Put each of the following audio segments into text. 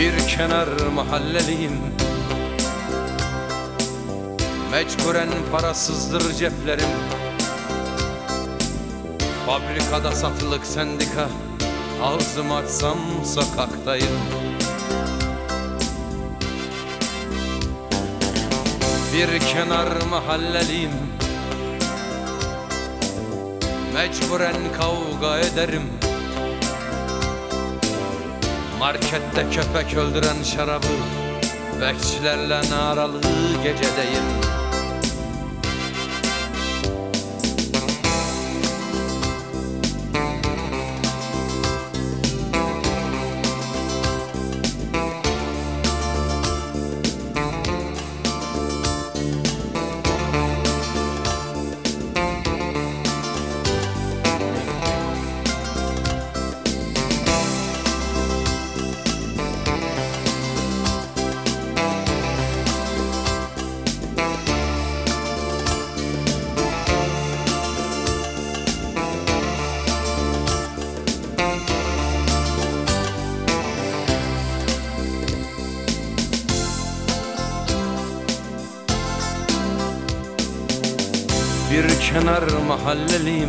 Bir kenar mahalleliyim, mecburen parasızdır ceplerim. Fabrikada satılık sendika, ağzımı açsam sokaktayım. Bir kenar mahalleliyim, mecburen kavga ederim. Markette köpek öldüren şarabı, bekçilerle naralı gecedeyim. Bir kenar mahalleliyim,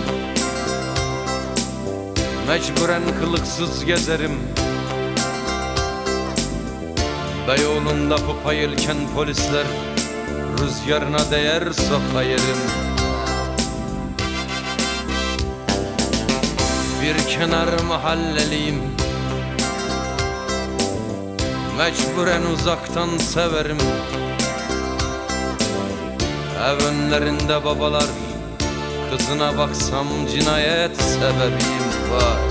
mecburen kılıksız gezerim. Beyoğlu'nda pupa yelken polisler, rüzgarına değer sopa yerim. Bir kenar mahalleliyim, mecburen uzaktan severim. Ev önlerinde babalar, kızına baksam cinayet sebebiyim var.